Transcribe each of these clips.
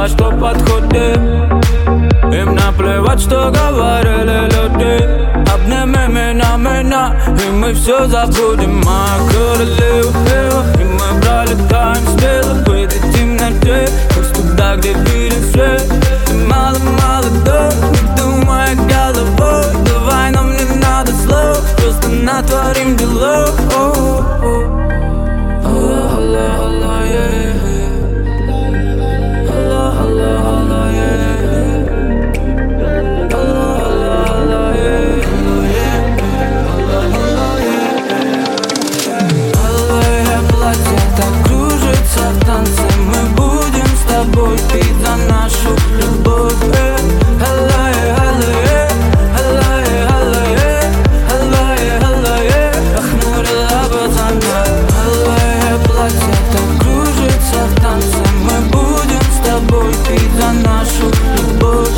сказала, что подходим. Им наплевать, что говорили люди. Обними меня, и мы все забудем. Моя королева, и мы пролетаем смело в этой темноте, хоть туда, где виден свет. Ты мало молодой, не думай головой. Давай, нам не надо слов, просто натворим делов. В танце мы будем с тобой пить за нашу любовь. Охмурила пацана. Алое платье так кружится в танце. Мы будем с тобой пить за нашу любовь.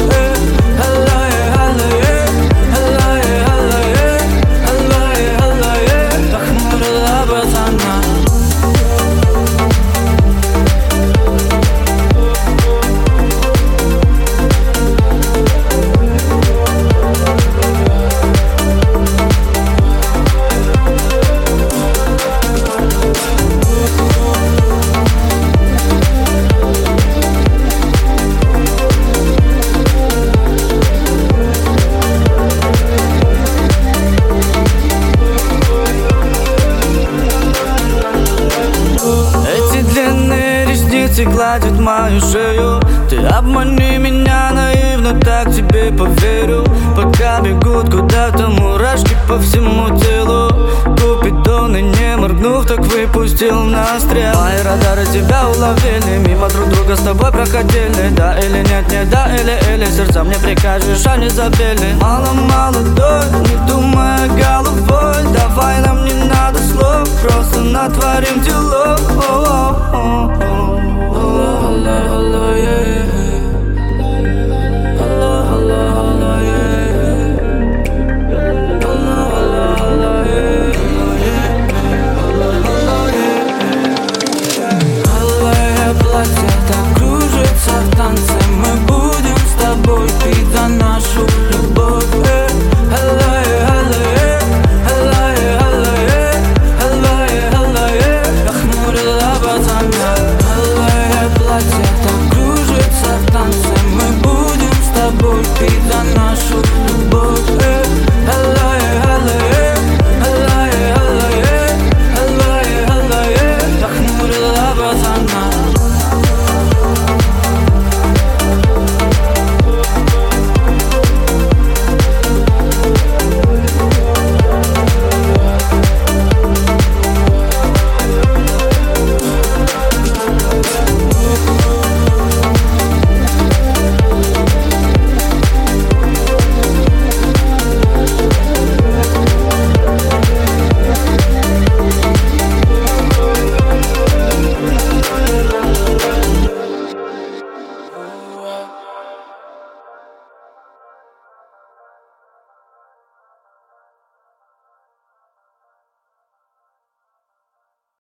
Охмурила пацана. Гладит мою шею. Ты обмани меня наивно, так тебе поверю. Пока бегут куда-то мурашки по всему телу. Купидоны, не моргнув, так выпустил на стрел. Мои радары тебя уловили, мимо друг друга с тобой проходили. Да или нет, не да или сердца мне прикажешь, а не забили. Мало молодой, не думая головой. Давай, нам не надо слов, просто натворим делов.